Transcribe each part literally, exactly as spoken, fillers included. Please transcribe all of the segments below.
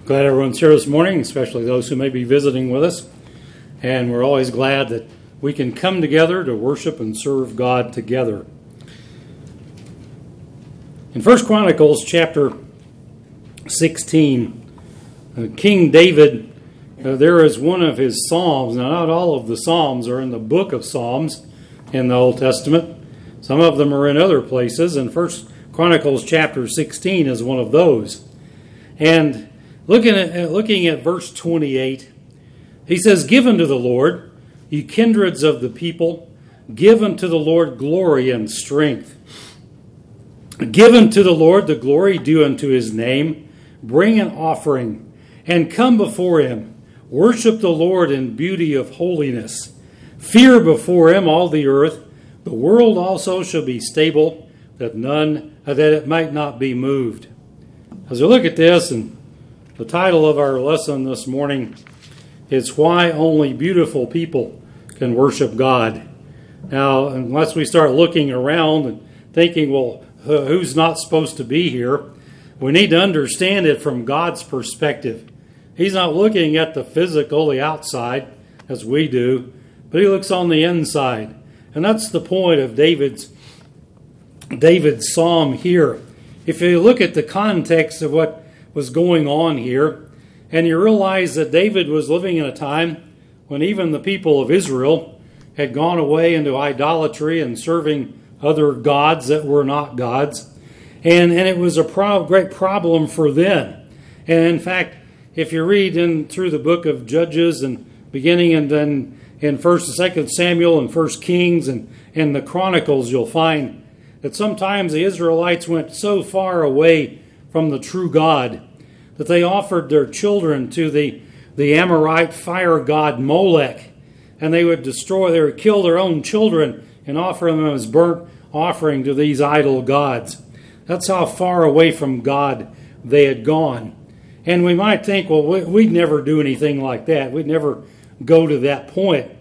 Glad everyone's here this morning, especially those who may be visiting with us. And we're always glad that we can come together to worship and serve God together. In First Chronicles chapter sixteen, uh, King David, uh, there is one of his psalms. Now, not all of the psalms are in the book of Psalms in the Old Testament. Some of them are in other places, and First Chronicles chapter sixteen is one of those. And looking at looking at verse twenty-eight, he says, "Give unto the Lord, ye kindreds of the people, give unto the Lord glory and strength. Give unto the Lord the glory due unto his name. Bring an offering, and come before him. Worship the Lord in beauty of holiness. Fear before him all the earth. The world also shall be stable, that none that it might not be moved." As we look at this, and the title of our lesson this morning is "Why Only Beautiful People Can Worship God." Now, unless we start looking around and thinking, well, who's not supposed to be here? We need to understand it from God's perspective. He's not looking at the physical, the outside, as we do, but he looks on the inside. And that's the point of David's David's psalm here. If you look at the context of what was going on here, and you realize that David was living in a time when even the people of Israel had gone away into idolatry and serving other gods that were not gods, and, and it was a pro- great problem for them. And in fact, if you read in through the book of Judges and beginning and then in First and Second Samuel and First Kings and, and the Chronicles, you'll find that sometimes the Israelites went so far away from the true God that they offered their children to the, the Amorite fire god Molech, and they would destroy, they would kill their own children and offer them as burnt offering to these idol gods. That's how far away from God they had gone. And we might think, well, we'd never do anything like that. We'd never go to that point.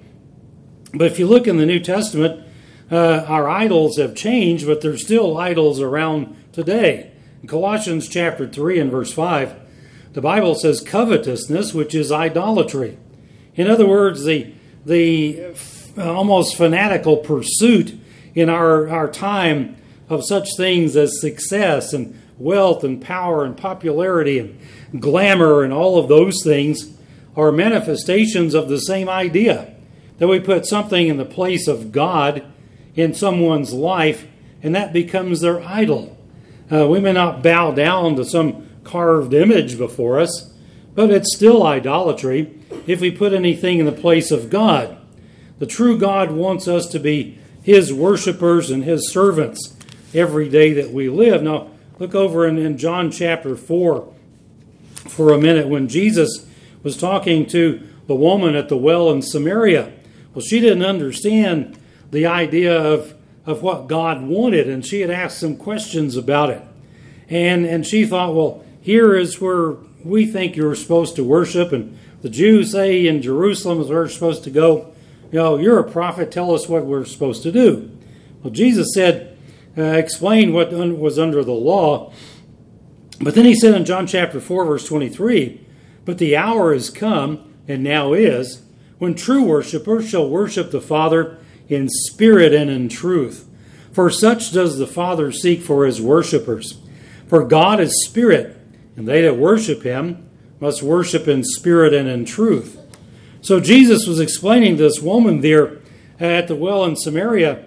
But if you look in the New Testament, uh, our idols have changed, but there's still idols around today. In Colossians chapter three and verse five, the Bible says covetousness, which is idolatry. In other words, the the almost fanatical pursuit in our, our time of such things as success and wealth and power and popularity and glamour and all of those things are manifestations of the same idea, that we put something in the place of God in someone's life, and that becomes their idol. Uh, we may not bow down to some carved image before us, but it's still idolatry if we put anything in the place of God. The true God wants us to be his worshipers and his servants every day that we live. Now, look over in, in John chapter four for a minute when Jesus was talking to the woman at the well in Samaria. Well, she didn't understand the idea of, of what God wanted, and she had asked some questions about it. And, and she thought, well, here is where we think you're supposed to worship, and the Jews say in Jerusalem is where we're supposed to go. You know, you're a prophet, tell us what we're supposed to do. Well, Jesus said, uh, explain what was under the law. But then he said in John chapter four, verse twenty-three, "But the hour is come, and now is, when true worshipers shall worship the Father in spirit and in truth. For such does the Father seek for his worshipers. For God is spirit, and they that worship him must worship in spirit and in truth." So Jesus was explaining to this woman there at the well in Samaria,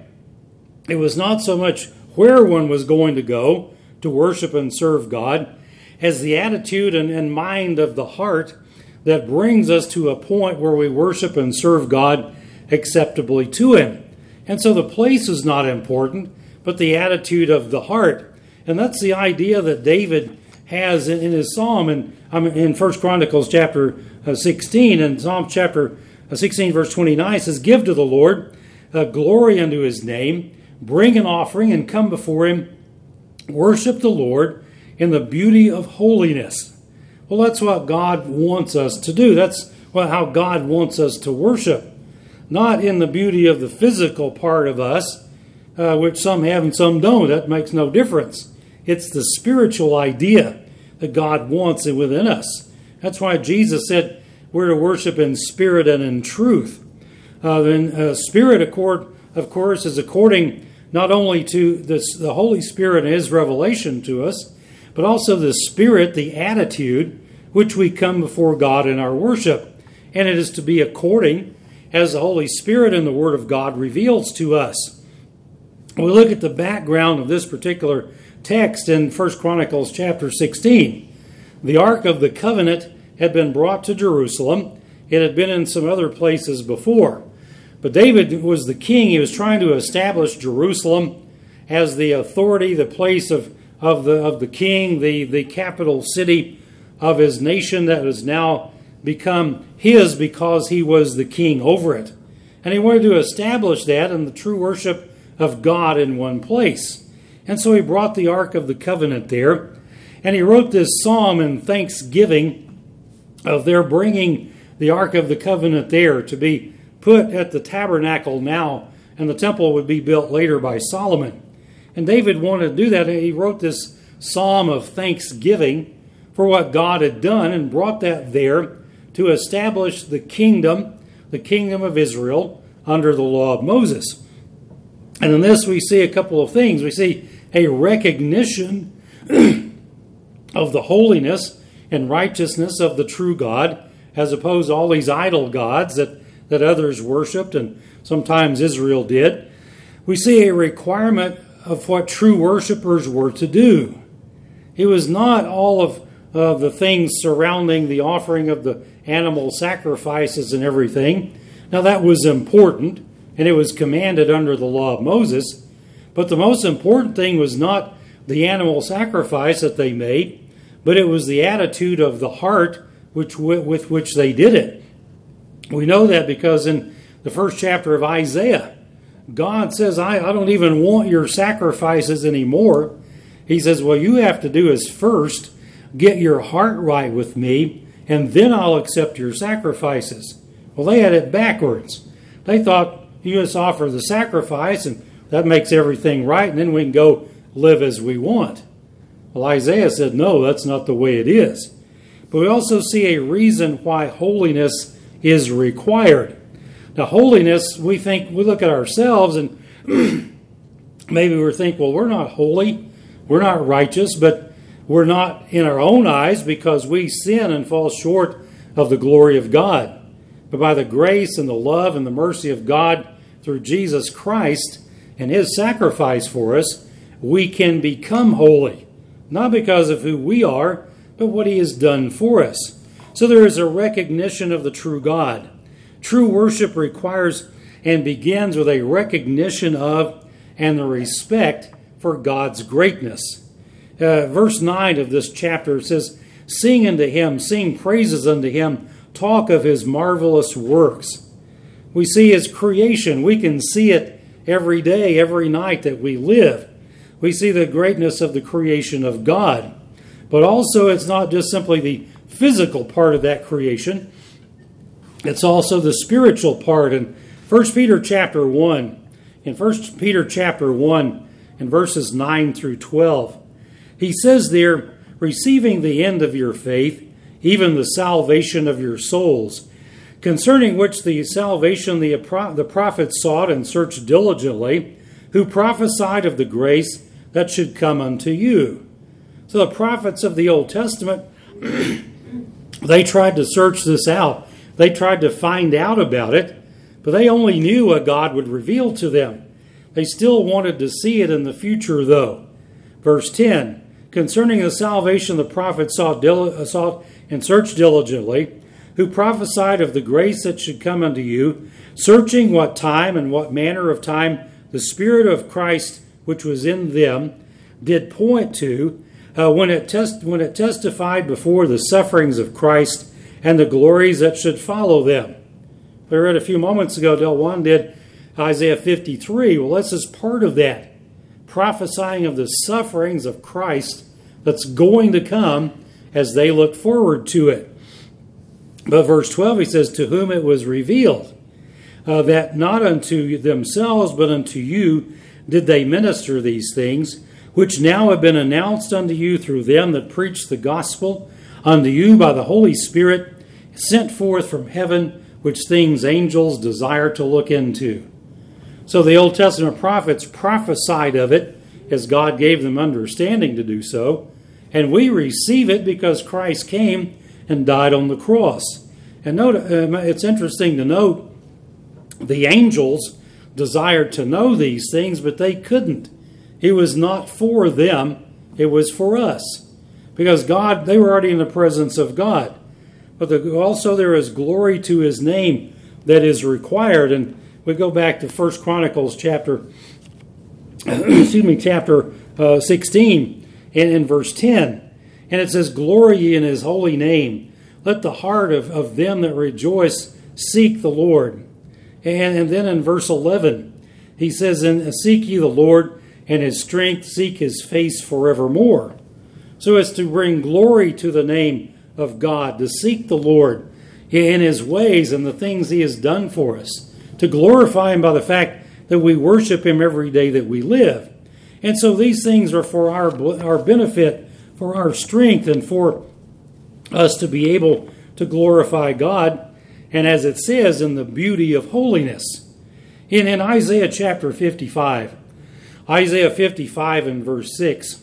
it was not so much where one was going to go to worship and serve God, as the attitude and, and mind of the heart that brings us to a point where we worship and serve God acceptably to him. And so the place is not important, but the attitude of the heart. And that's the idea that David has in, in his psalm. And um, in First Chronicles chapter uh, sixteen, and Psalm chapter uh, sixteen, verse twenty-nine, says, "Give to the Lord uh, glory unto his name. Bring an offering and come before him. Worship the Lord in the beauty of holiness." Well, that's what God wants us to do. That's well, how God wants us to worship. Not in the beauty of the physical part of us, uh, which some have and some don't. That makes no difference. It's the spiritual idea that God wants within us. That's why Jesus said we're to worship in spirit and in truth. Uh, then uh, spirit, accord, of course, is according not only to this, the Holy Spirit and His revelation to us, but also the spirit, the attitude, which we come before God in our worship. And it is to be according as the Holy Spirit and the Word of God reveals to us. We look at the background of this particular text in First Chronicles chapter sixteen. The Ark of the Covenant had been brought to Jerusalem. It had been in some other places before. But David was the king. He was trying to establish Jerusalem as the authority, the place of, of, the, of the king, the, the capital city of his nation that has now become his because he was the king over it. And he wanted to establish that in the true worship of God in one place. And so he brought the Ark of the Covenant there, and he wrote this psalm in thanksgiving of their bringing the Ark of the Covenant there to be put at the tabernacle now, and the temple would be built later by Solomon. And David wanted to do that, and he wrote this psalm of thanksgiving for what God had done and brought that there to establish the kingdom, the kingdom of Israel, under the law of Moses. And in this we see a couple of things. We see a recognition of the holiness and righteousness of the true God, as opposed to all these idol gods that, that others worshipped, and sometimes Israel did. We see a requirement of what true worshipers were to do. It was not all of uh, the things surrounding the offering of the animal sacrifices and everything. Now that was important, and it was commanded under the law of Moses. But the most important thing was not the animal sacrifice that they made, but it was the attitude of the heart which with which they did it. We know that because in the first chapter of Isaiah, God says, I, I don't even want your sacrifices anymore. He says, what you have to do is first get your heart right with me, and then I'll accept your sacrifices. Well, they had it backwards. They thought, you just offer the sacrifice, and that makes everything right, and then we can go live as we want. Well, Isaiah said, no, that's not the way it is. But we also see a reason why holiness is required. Now, holiness, we think, we look at ourselves, and maybe we think, well, we're not holy, we're not righteous, but we're not in our own eyes because we sin and fall short of the glory of God. But by the grace and the love and the mercy of God through Jesus Christ and His sacrifice for us, we can become holy. Not because of who we are, but what He has done for us. So there is a recognition of the true God. True worship requires and begins with a recognition of and the respect for God's greatness. Uh, verse nine of this chapter says, sing unto Him, sing praises unto Him, talk of His marvelous works. We see His creation. We can see it every day, every night that we live. We see the greatness of the creation of God. But also it's not just simply the physical part of that creation. It's also the spiritual part. In First Peter chapter one, in First Peter chapter one, in verses nine through twelve, he says there, receiving the end of your faith, even the salvation of your souls, concerning which the salvation the, the prophets sought and searched diligently, who prophesied of the grace that should come unto you. So the prophets of the Old Testament, they tried to search this out. They tried to find out about it, but they only knew what God would reveal to them. They still wanted to see it in the future, though. Verse ten, concerning the salvation the prophets sought, dil- sought and searched diligently, who prophesied of the grace that should come unto you, searching what time and what manner of time the Spirit of Christ which was in them did point to, uh, when it test when it testified before the sufferings of Christ and the glories that should follow them. We read a few moments ago, Del Juan did Isaiah fifty-three. Well, this is part of that, prophesying of the sufferings of Christ that's going to come as they look forward to it. But verse twelve, he says, to whom it was revealed, uh, that not unto themselves, but unto you did they minister these things, which now have been announced unto you through them that preach the gospel, unto you by the Holy Spirit, sent forth from heaven, which things angels desire to look into. So the Old Testament prophets prophesied of it as God gave them understanding to do so, and we receive it because Christ came and died on the cross. And note, uh, it's interesting to note, the angels desired to know these things, but they couldn't. It was not for them, it was for us. Because God, they were already in the presence of God. But the, also there is glory to his name that is required. And we go back to First Chronicles chapter, excuse me, chapter uh, sixteen and in verse ten. And it says, glory ye in his holy name. Let the heart of, of them that rejoice seek the Lord. And, and then in verse eleven, he says, and seek ye the Lord, and his strength, seek his face forevermore. So as to bring glory to the name of God, to seek the Lord in his ways and the things he has done for us, to glorify him by the fact that we worship him every day that we live. And so these things are for our, our benefit, for our strength, and for us to be able to glorify God. And as it says, in the beauty of holiness. In, in Isaiah chapter fifty-five, Isaiah fifty-five and verse six,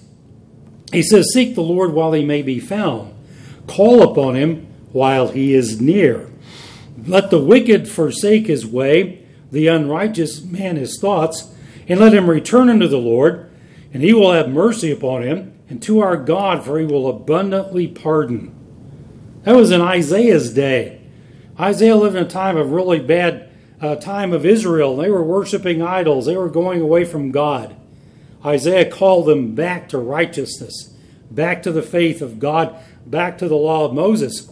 he says, seek the Lord while he may be found. Call upon him while he is near. Let the wicked forsake his way, the unrighteous man his thoughts, and let him return unto the Lord, and he will have mercy upon him, and to our God, for he will abundantly pardon. That was in Isaiah's day. Isaiah lived in a time of really bad uh, time of Israel. They were worshiping idols. They were going away from God. Isaiah called them back to righteousness, back to the faith of God, back to the law of Moses,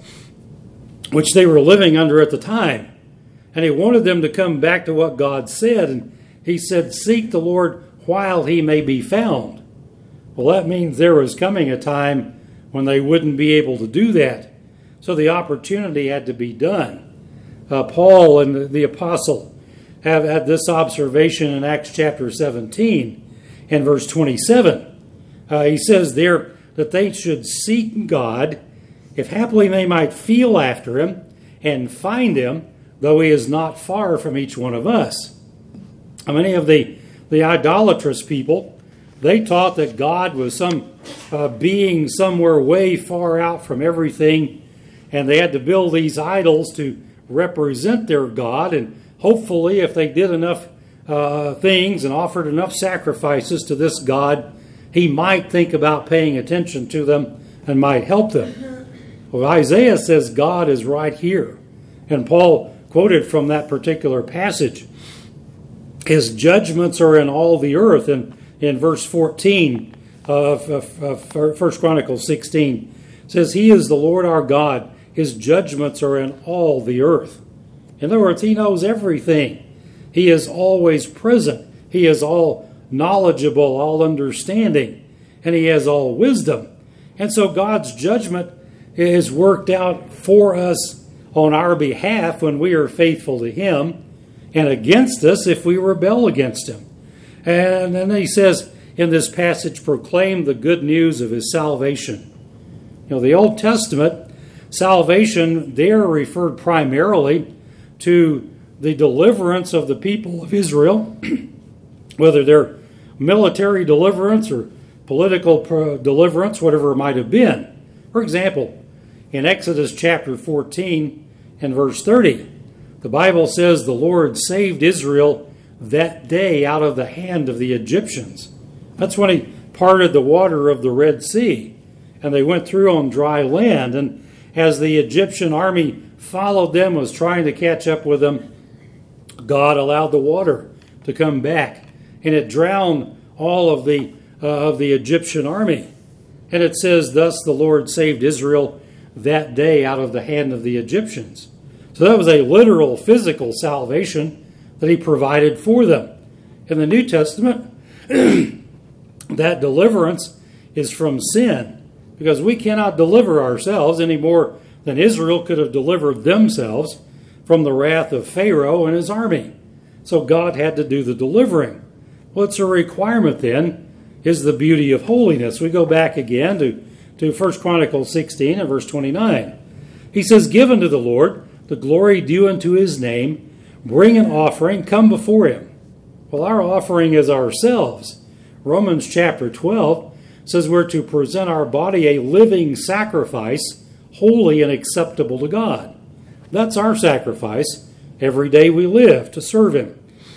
which they were living under at the time. And he wanted them to come back to what God said. And he said, seek the Lord while he may be found. Well, that means there was coming a time when they wouldn't be able to do that. So the opportunity had to be done. Uh, Paul and the, the apostle have had this observation in Acts chapter seventeen and verse twenty-seven. Uh, he says there that they should seek God, if happily they might feel after him and find him, though he is not far from each one of us. Many of the, the idolatrous people, they taught that God was some uh, being somewhere way far out from everything, and they had to build these idols to represent their God, and hopefully if they did enough uh, things and offered enough sacrifices to this God, he might think about paying attention to them and might help them. Well, Isaiah says God is right here. And Paul quoted from that particular passage. His judgments are in all the earth. And in verse fourteen of, of, of First Chronicles sixteen, it says, he is the Lord our God. His judgments are in all the earth. In other words, he knows everything. He is always present. He is all knowledgeable, all understanding, and he has all wisdom. And so God's judgment is worked out for us on our behalf when we are faithful to him, and against us if we rebel against him. And then he says in this passage, proclaim the good news of his salvation. You know, the Old Testament, salvation there referred primarily to the deliverance of the people of Israel, whether they're military deliverance or political deliverance, whatever it might have been. For example, in Exodus chapter fourteen and verse thirty, the Bible says the Lord saved Israel that day out of the hand of the Egyptians. That's when he parted the water of the Red Sea, and they went through on dry land. And as the Egyptian army followed them, was trying to catch up with them, God allowed the water to come back, and it drowned all of the uh, of the Egyptian army. And it says, thus the Lord saved Israel that day out of the hand of the Egyptians. So that was a literal, physical salvation that he provided for them. In the New Testament, that deliverance is from sin, because we cannot deliver ourselves any more than Israel could have delivered themselves from the wrath of Pharaoh and his army. So God had to do the delivering. What's a requirement then is the beauty of holiness. We go back again to, to First Chronicles sixteen and verse twenty-nine. He says, "Give unto the Lord the glory due unto his name, bring an offering, come before him." Well, our offering is ourselves. Romans chapter twelve says we're to present our body a living sacrifice, holy and acceptable to God. That's our sacrifice every day we live to serve him.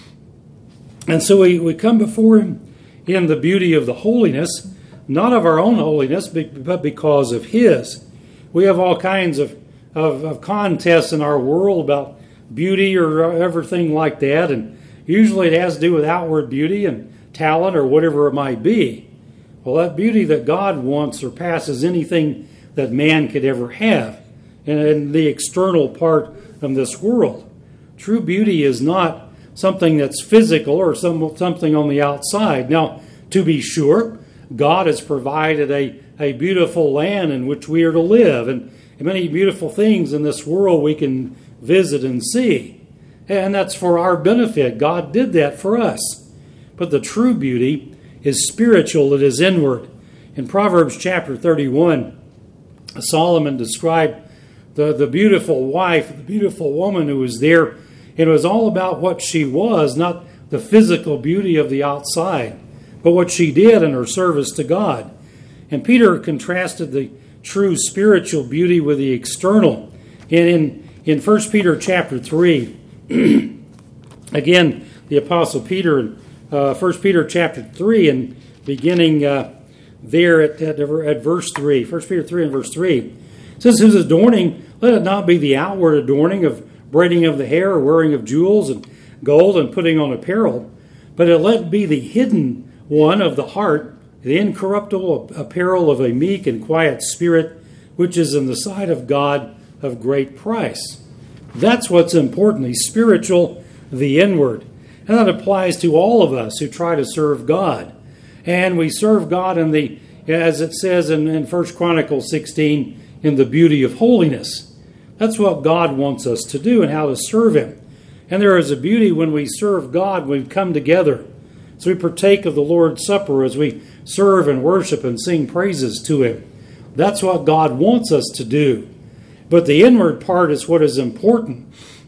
And so we, we come before him in the beauty of the holiness, not of our own holiness, but because of his. We have all kinds of, of, of contests in our world about beauty or everything like that, and usually it has to do with outward beauty and talent or whatever it might be. Well, that beauty that God wants surpasses anything that man could ever have in, in the external part of this world. True beauty is not something that's physical or some, something on the outside. Now, to be sure, God has provided a, a beautiful land in which we are to live, and many beautiful things in this world we can visit and see. And that's for our benefit. God did that for us. But the true beauty is spiritual, it is inward. In Proverbs chapter thirty-one, Solomon described the, the beautiful wife, the beautiful woman who was there. It was all about what she was, not the physical beauty of the outside, but what she did in her service to God. And Peter contrasted the true spiritual beauty with the external. And in, in First Peter chapter three, again, the Apostle Peter, in uh, First Peter chapter three, and beginning uh, there at, at, at verse three, First Peter three and verse three, says, "His adorning, let it not be the outward adorning of braiding of the hair or wearing of jewels and gold and putting on apparel, but it let it be the hidden one of the heart, the incorruptible apparel of a meek and quiet spirit, which is in the sight of God of great price." That's what's important, the spiritual, the inward. And that applies to all of us who try to serve God. And we serve God in the, as it says in, in First Chronicles sixteen, in the beauty of holiness. That's what God wants us to do and how to serve him. And there is a beauty when we serve God, when we come together. So we partake of the Lord's Supper as we serve and worship and sing praises to him. That's what God wants us to do. But the inward part is what is important,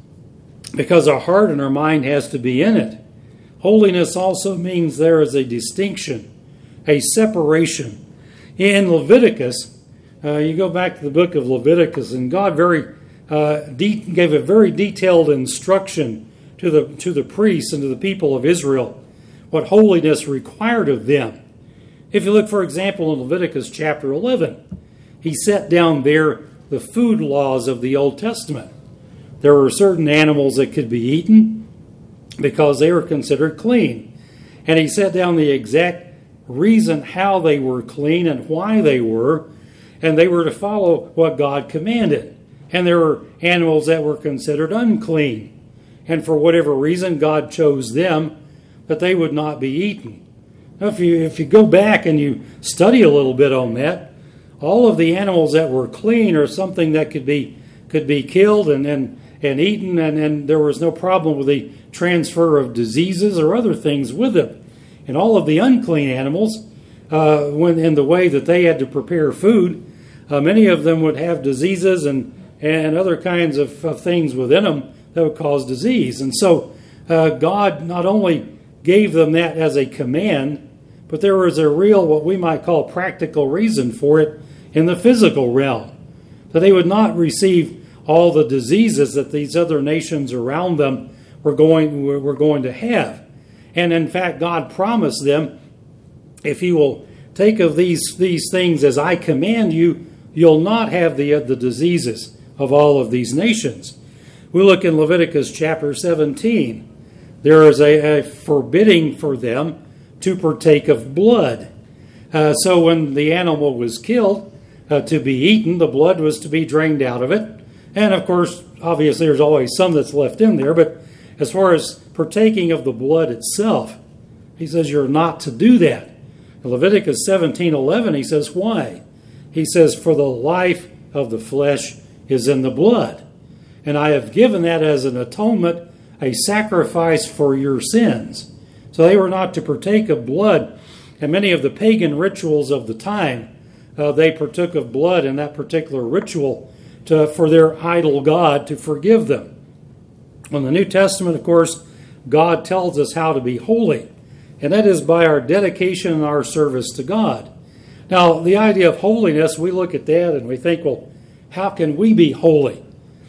because our heart and our mind has to be in it. Holiness also means there is a distinction, a separation. In Leviticus, uh, you go back to the book of Leviticus, and God very uh, de- gave a very detailed instruction to the to the priests and to the people of Israel, what holiness required of them. If you look, for example, in Leviticus chapter eleven, he set down there the food laws of the Old Testament. There were certain animals that could be eaten because they were considered clean. And he set down the exact reason how they were clean and why they were, and they were to follow what God commanded. And there were animals that were considered unclean, and for whatever reason God chose them that they would not be eaten. Now, if you if you go back and you study a little bit on that, all of the animals that were clean are something that could be could be killed and and, and eaten, and, and there was no problem with the transfer of diseases or other things with them. And all of the unclean animals, uh, when in the way that they had to prepare food, uh, many of them would have diseases and, and other kinds of, of things within them that would cause disease. And so uh, God not only gave them that as a command, but there was a real, what we might call practical reason for it in the physical realm, that they would not receive all the diseases that these other nations around them were going were going to have. And in fact, God promised them, if you will take of these these things as I command you, you'll not have the, the diseases of all of these nations. We look in Leviticus chapter seventeen. There is a, a forbidding for them to partake of blood. Uh, so when the animal was killed uh, to be eaten, the blood was to be drained out of it. And of course, obviously there's always some that's left in there, but as far as partaking of the blood itself, he says you're not to do that. In Leviticus seventeen eleven, he says, why? He says, for the life of the flesh is in the blood. And I have given that as an atonement, a sacrifice for your sins. So they were not to partake of blood. And many of the pagan rituals of the time uh, they partook of blood in that particular ritual to, for their idol god to forgive them. In the New Testament, of course, God tells us how to be holy, and that is by our dedication and our service to God. Now, the idea of holiness, we look at that and we think, well, how can we be holy?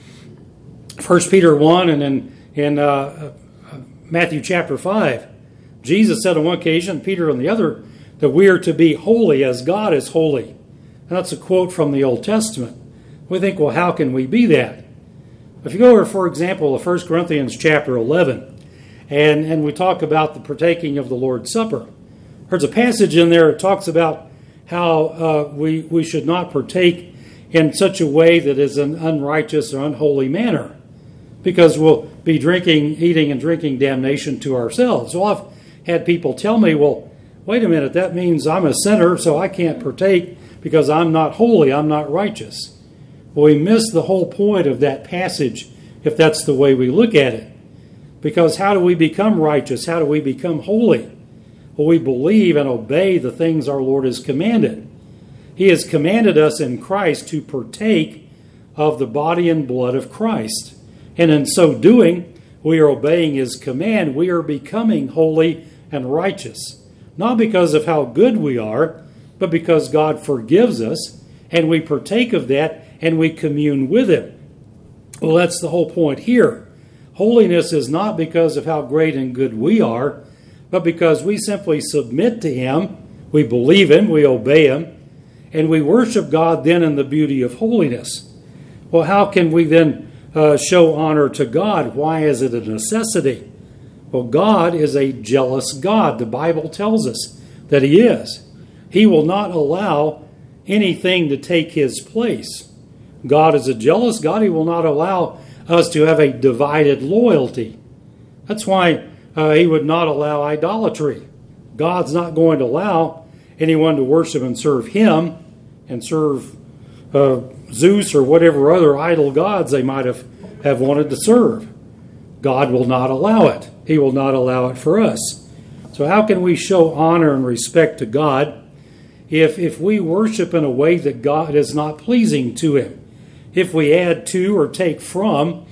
First Peter one and then in uh, Matthew chapter five, Jesus said on one occasion, Peter on the other, that we are to be holy as God is holy. And that's a quote from the Old Testament. We think, well, how can we be that? If you go over, for example, to First Corinthians chapter eleven, and, and we talk about the partaking of the Lord's Supper, there's a passage in there that talks about how uh, we, we should not partake in such a way that is an unrighteous or unholy manner, because we'll be drinking, eating and drinking damnation to ourselves. So I've had people tell me, well, wait a minute, that means I'm a sinner, so I can't partake because I'm not holy, I'm not righteous. Well, we miss the whole point of that passage if that's the way we look at it. Because how do we become righteous? How do we become holy? Well, we believe and obey the things our Lord has commanded. He has commanded us in Christ to partake of the body and blood of Christ. And in so doing, we are obeying His command. We are becoming holy and righteous. Not because of how good we are, but because God forgives us, and we partake of that, and we commune with Him. Well, that's the whole point here. Holiness is not because of how great and good we are, but because we simply submit to Him, we believe Him, we obey Him, and we worship God then in the beauty of holiness. Well, how can we then uh, show honor to God? Why is it a necessity? Well, God is a jealous God. The Bible tells us that He is. He will not allow anything to take His place. God is a jealous God. He will not allow us to have a divided loyalty. That's why uh, He would not allow idolatry. God's not going to allow anyone to worship and serve Him and serve uh, Zeus or whatever other idol gods they might have, have wanted to serve. God will not allow it. He will not allow it for us. So how can we show honor and respect to God if, if we worship in a way that God is not pleasing to Him? If we add to or take from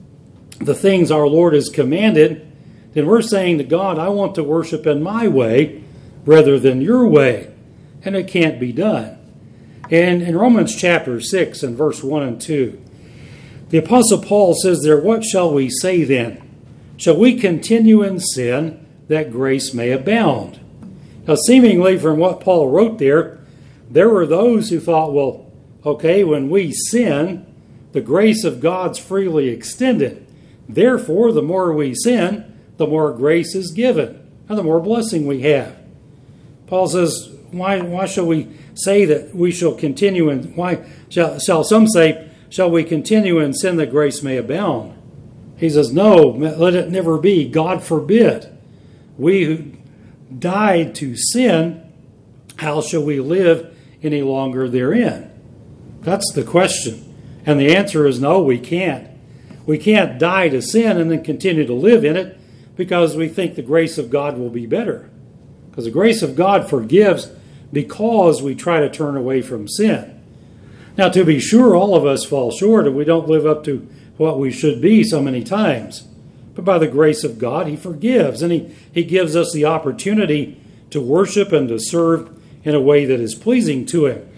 the things our Lord has commanded, then we're saying to God, I want to worship in my way rather than your way. And it can't be done. And in Romans chapter six and verse one and two, the Apostle Paul says there, what shall we say then? Shall we continue in sin that grace may abound? Now, seemingly from what Paul wrote there, there were those who thought, well, okay, when we sin, the grace of God's freely extended. Therefore, the more we sin, the more grace is given, and the more blessing we have. Paul says, why, why shall we say that we shall continue in, why shall, shall some say, shall we continue in sin that grace may abound? He says, no, let it never be. God forbid. We who died to sin, how shall we live any longer therein? That's the question. And the answer is no, we can't. We can't die to sin and then continue to live in it because we think the grace of God will be better. Because the grace of God forgives because we try to turn away from sin. Now, to be sure, all of us fall short and we don't live up to what we should be so many times. But by the grace of God, He forgives. And He, he gives us the opportunity to worship and to serve in a way that is pleasing to Him.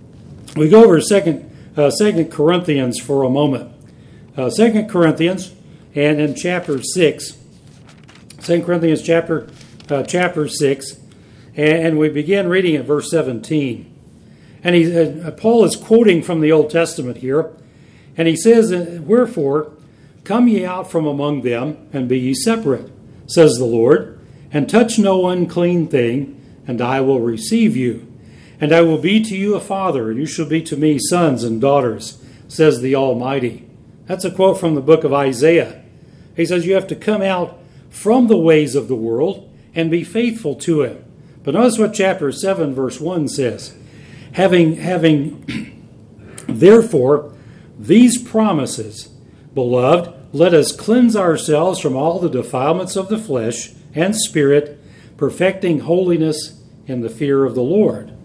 We go over Second uh, Second Corinthians for a moment. Uh, Second Corinthians, and in chapter six, Second Corinthians chapter uh, chapter six, and, and we begin reading at verse seventeen. And he, uh, Paul is quoting from the Old Testament here, and he says, "Wherefore, come ye out from among them, and be ye separate, says the Lord, and touch no unclean thing, and I will receive you. And I will be to you a father, and you shall be to me sons and daughters, says the Almighty." That's a quote from the book of Isaiah. He says you have to come out from the ways of the world and be faithful to Him. But notice what chapter seven, verse one says. Having, having therefore these promises, beloved, let us cleanse ourselves from all the defilements of the flesh and spirit, perfecting holiness in the fear of the Lord.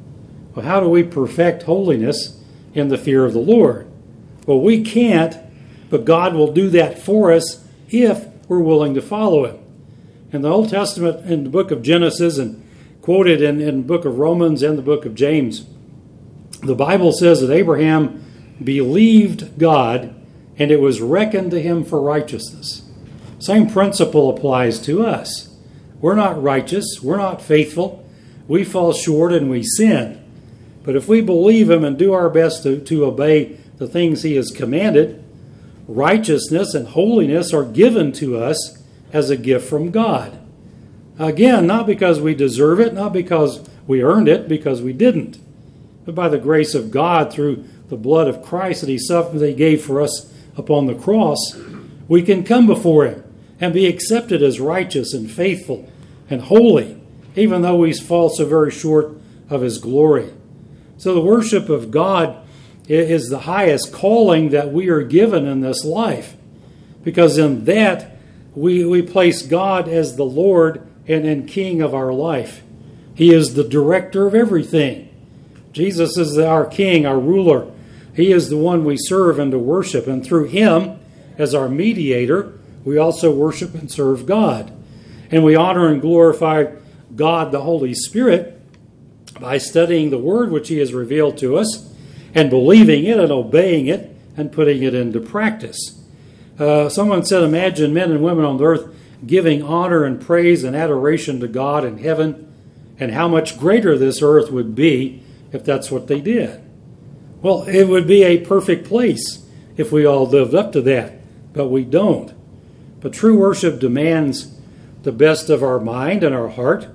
Well, how do we perfect holiness in the fear of the Lord? Well, we can't, but God will do that for us if we're willing to follow Him. In the Old Testament, in the book of Genesis, and quoted in, in the book of Romans and the book of James, the Bible says that Abraham believed God, and it was reckoned to him for righteousness. Same principle applies to us. We're not righteous. We're not faithful. We fall short and we sin. But if we believe Him and do our best to, to obey the things He has commanded, righteousness and holiness are given to us as a gift from God. Again, not because we deserve it, not because we earned it, because we didn't, but by the grace of God through the blood of Christ that He suffered, that He gave for us upon the cross, we can come before Him and be accepted as righteous and faithful and holy, even though we fall so very short of His glory. So the worship of God is the highest calling that we are given in this life, because in that we, we place God as the Lord and, and King of our life. He is the director of everything. Jesus is our King, our ruler. He is the one we serve and to worship, and through Him as our mediator, we also worship and serve God. And we honor and glorify God, the Holy Spirit, by studying the Word which He has revealed to us, and believing it and obeying it and putting it into practice. Uh, someone said, imagine men and women on the earth giving honor and praise and adoration to God in heaven, and how much greater this earth would be if that's what they did. Well, it would be a perfect place if we all lived up to that, but we don't. But true worship demands the best of our mind and our heart.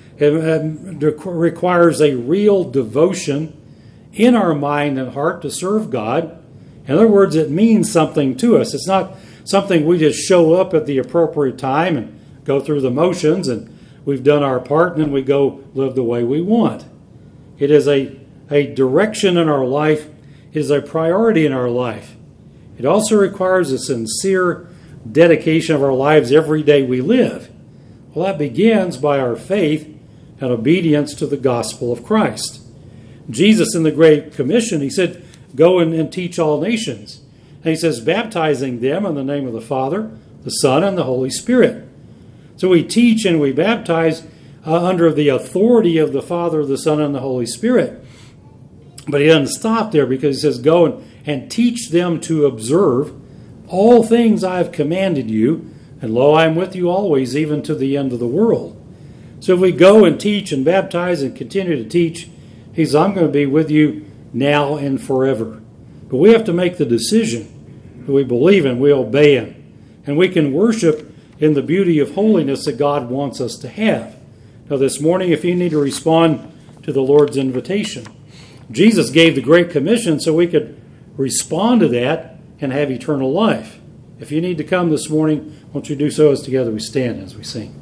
It requires a real devotion in our mind and heart to serve God. In other words, it means something to us. It's not something we just show up at the appropriate time and go through the motions and we've done our part and then we go live the way we want. It is a, a direction in our life. It is a priority in our life. It also requires a sincere dedication of our lives every day we live. Well, that begins by our faith and obedience to the gospel of Christ. Jesus in the Great Commission, He said, go and, and teach all nations. And He says, baptizing them in the name of the Father, the Son, and the Holy Spirit. So we teach and we baptize uh, under the authority of the Father, the Son, and the Holy Spirit. But He doesn't stop there, because He says, go and, and teach them to observe all things I have commanded you, and lo, I am with you always, even to the end of the world. So if we go and teach and baptize and continue to teach, He says, I'm going to be with you now and forever. But we have to make the decision that we believe Him, we obey Him, and we can worship in the beauty of holiness that God wants us to have. Now this morning, if you need to respond to the Lord's invitation, Jesus gave the Great Commission so we could respond to that and have eternal life. If you need to come this morning, won't you do so as together we stand as we sing.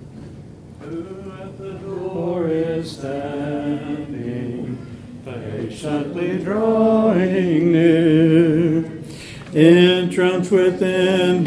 Who at the door is standing, patiently drawing near, entrance within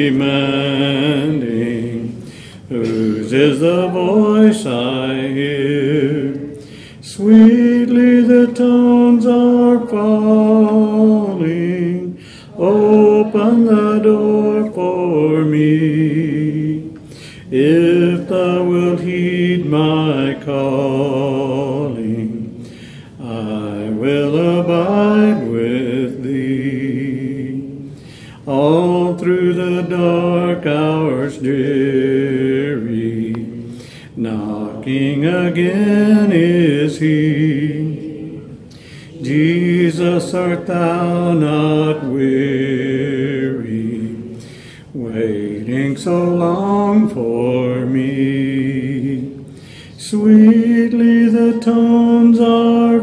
demanding, whose is the voice I hear? Sweetly the tones are falling, open the door for me. If thou wilt heed my calling, I will abide with thee. All through the dark hours dreary, knocking again is He. Jesus, art thou not weary, waiting so long for me? Sweetly the tones are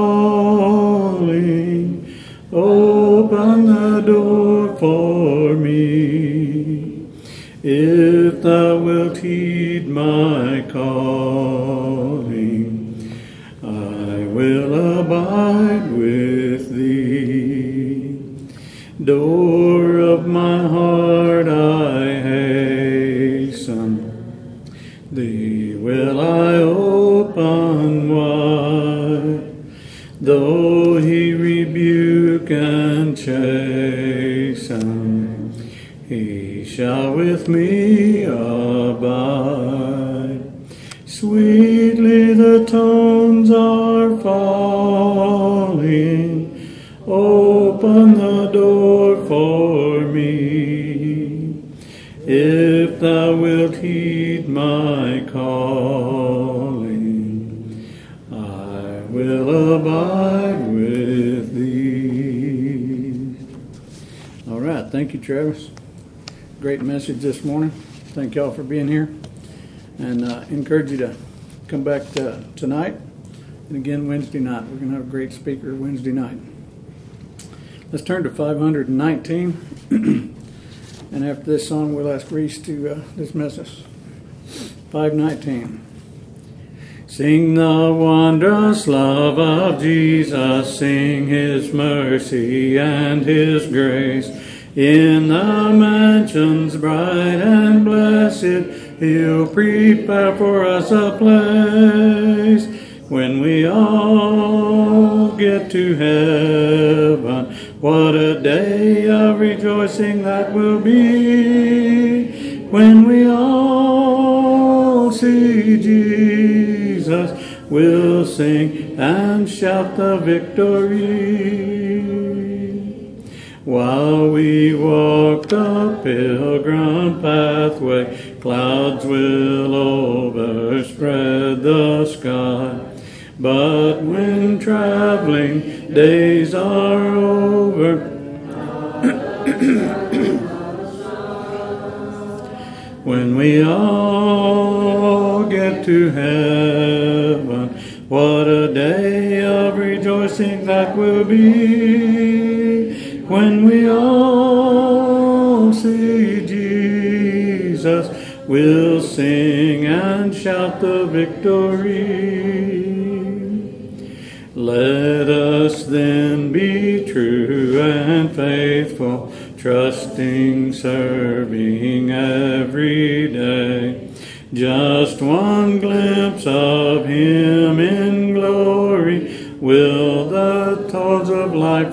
falling, open the door for me. If thou wilt heed my calling, I will abide with thee. Door of my heart, I hasten, thee will I open wide. shall with me abide. Sweetly the tones are falling, open the door for me. If thou wilt heed my calling, I will abide with thee. All right, thank you, Travis. Great message this morning. Thank y'all for being here. And uh, encourage you to come back to, tonight and again Wednesday night. We're going to have a great speaker Wednesday night. Let's turn to five hundred nineteen. And after this song, we'll ask Reese to uh, dismiss us. five nineteen. Sing the wondrous love of Jesus, sing his mercy and his grace. In the mansions bright and blessed, he'll prepare for us a place. When we all get to heaven, what a day of rejoicing that will be. When we all see Jesus, we'll sing and shout the victory. While we walk the pilgrim pathway, clouds will overspread the sky. But when traveling days are over, when we all get to heaven, what a day of rejoicing that will be. When we all see Jesus, we'll sing and shout the victory. Let us then be true and faithful, trusting, serving every day. Just one glimpse of him in glory will the tolls of life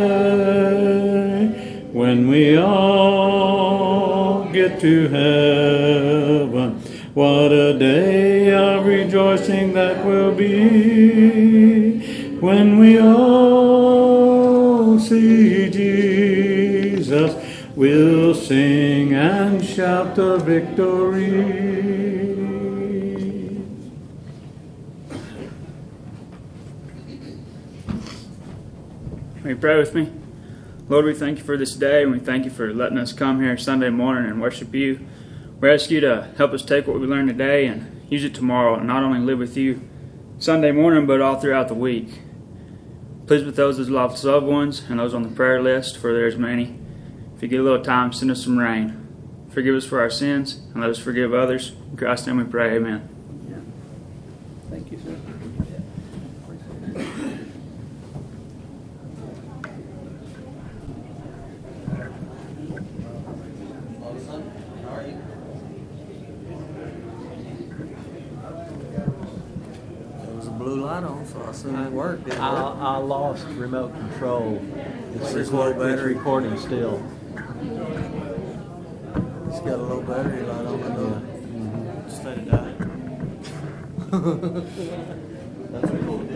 repay. When we all get to heaven, what a day of rejoicing that will be. When we all see Jesus, we'll sing and shout the victory. Will you pray with me? Lord, we thank you for this day, and we thank you for letting us come here Sunday morning and worship you. We ask you to help us take what we learned today and use it tomorrow, and not only live with you Sunday morning, but all throughout the week. Please with those as lost loved ones and those on the prayer list, for there's many. If you get a little time, send us some rain. Forgive us for our sins, and let us forgive others. In Christ's name we pray, amen. Yeah. Thank you, sir. Blue light on, so I assume it worked. Did it I, work? I lost remote control. It's, It's record, low battery. it's recording still. It's got a low battery light on it. Yeah. Just let it die. That's cool.